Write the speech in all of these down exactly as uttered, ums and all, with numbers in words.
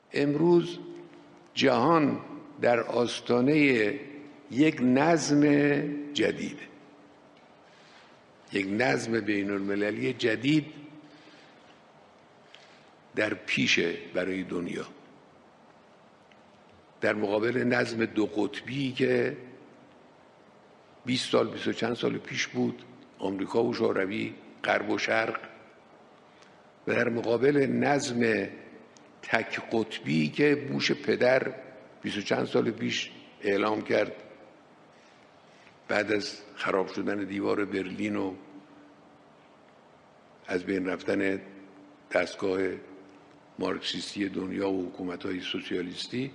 امروز جهان در آستانه یک نظم جدید، یک نظم بین المللی جدید در پیشه برای دنیا، در مقابل نظم دو قطبی که بیست سال بیست و چند سال پیش بود، آمریکا و شوروی، غرب و شرق، و در مقابل نظم تک قطبی که بوش پدر بیست و چند سال پیش اعلام کرد بعد از خراب شدن دیوار برلین و از بین رفتن دستگاه مارکسیستی دنیا و حکومت‌های سوسیالیستی.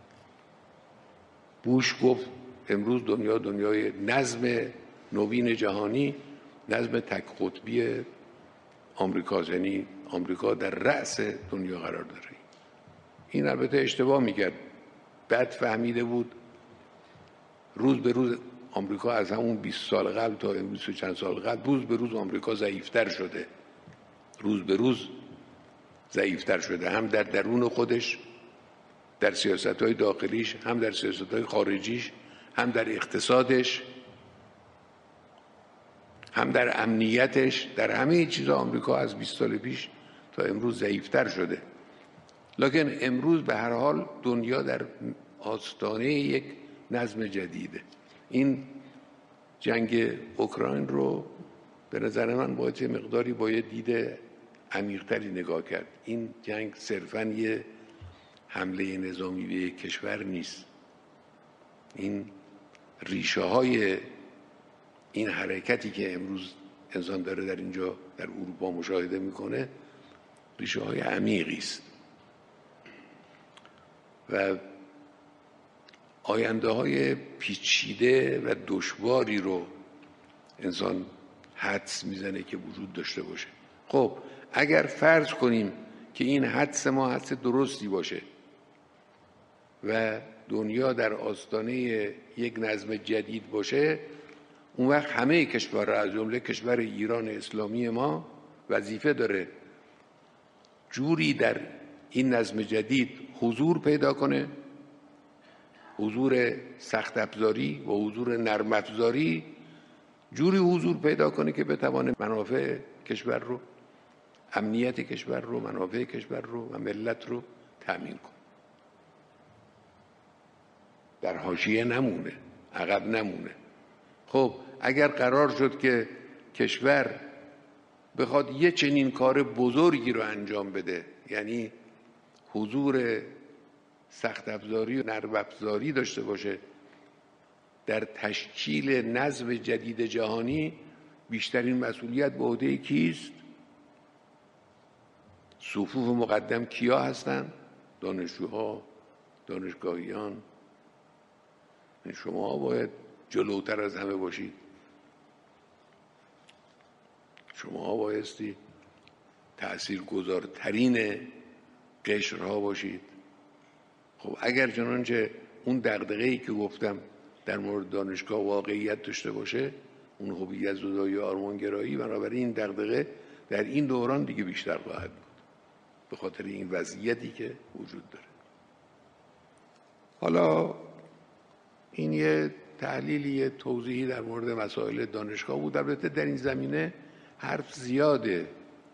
بوش گفت امروز دنیا دنیای نظم نوین جهانی، نظم تک قطبی آمریکا، یعنی آمریکا در رأس دنیا قرار داره. این البته اشتباه میکرد، بد فهمیده بود. روز به روز آمریکا از همون بیست سال قبل تا بیست و چند سال قبل روز به روز آمریکا ضعیفتر شده، روز به روز ضعیفتر شده، هم در درون خودش، در سیاست‌های داخلیش، هم در سیاست‌های خارجیش، هم در اقتصادش، هم در امنیتش. در همه چیزا آمریکا از بیست سال پیش تا امروز ضعیفتر شده. لکن امروز به هر حال دنیا در آستانه یک نظم جدیده. این جنگ اوکراین رو به نظر من باید یه مقداری باید دید عمیق‌تری نگاه کرد. این جنگ صرفاً یه حمله نظامی به یک کشور نیست. این ریشه های این حرکتی که امروز انسان داره در اینجا در اروپا مشاهده میکنه ریشه های عمیقی است و آینده های پیچیده و دشواری رو انسان حدس میزنه که وجود داشته باشه. خب اگر فرض کنیم که این حدس ما حدس درستی باشه و دنیا در آستانه یک نظم جدید باشه، اون وقت همه کشورها از جمله کشور ایران اسلامی ما وظیفه داره جوری در این نظم جدید حضور پیدا کنه، حضور سخت افزاری و حضور نرم افزاری، جوری حضور پیدا کنه که بتوانه منافع کشور رو، امنیت کشور رو، منافع کشور رو و ملت رو تأمین کنه، در حاشیه نمونه، عقب نمونه. خب اگر قرار شد که کشور بخواد یه چنین کار بزرگی رو انجام بده، یعنی حضور سخت افزاری و نرم افزاری داشته باشه در تشکیل نظم جدید جهانی، بیشترین مسئولیت به عهده کیست؟ صفوف مقدم کیا هستند؟ دانشجوها، دانشگاهیان. شما باید جلوتر از همه باشید، شما بایستی تأثیرگذارترین قشرها باشید. خب اگر چنانچه اون دغدغه‌ای که گفتم در مورد دانشگاه واقعیت داشته باشه، اون هویت زدایی و آرمانگرایی، بنابراین این دغدغه در این دوران دیگه بیشتر خواهد بود به خاطر این وضعیتی که وجود داره. حالا این یه تحلیلی توضیحی در مورد مسائل دانشگاه بود. البته در این زمینه حرف زیاده،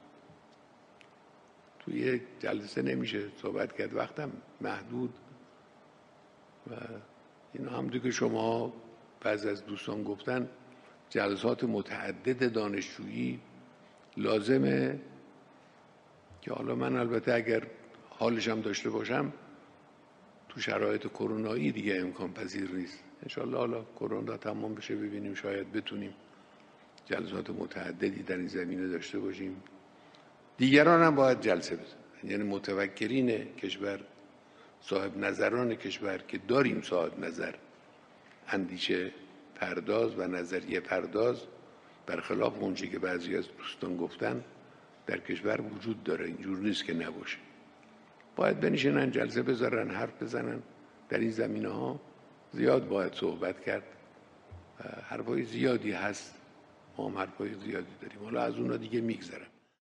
توی یک جلسه نمیشه صحبت کرد، وقتم محدود و اینا هم دیگه شما بعض از دوستان گفتن جلسات متعدد دانشجویی لازمه که حالا من البته اگر حالشم داشته باشم تو شرایط کرونایی دیگه امکان پذیر نیست. انشالله حالا کرونا تمام بشه ببینیم شاید بتونیم جلسات متعددی در این زمینه داشته باشیم. دیگران هم باید جلسه بزنن، یعنی متفکرین کشور، صاحب نظران کشور که داریم صاحب نظر، اندیشه پرداز و نظریه پرداز، برخلاف اونچه که بعضی از دوستان گفتن در کشور وجود داره، اینجور نیست که نباشه. باید بنشینن جلسه بذارن، حرف بزنن. در این زمینه ها زیاد باید صحبت کرد، حرفای زیادی هست، ما هم حرفای زیادی داریم، حالا از اونا دیگه میگذرم.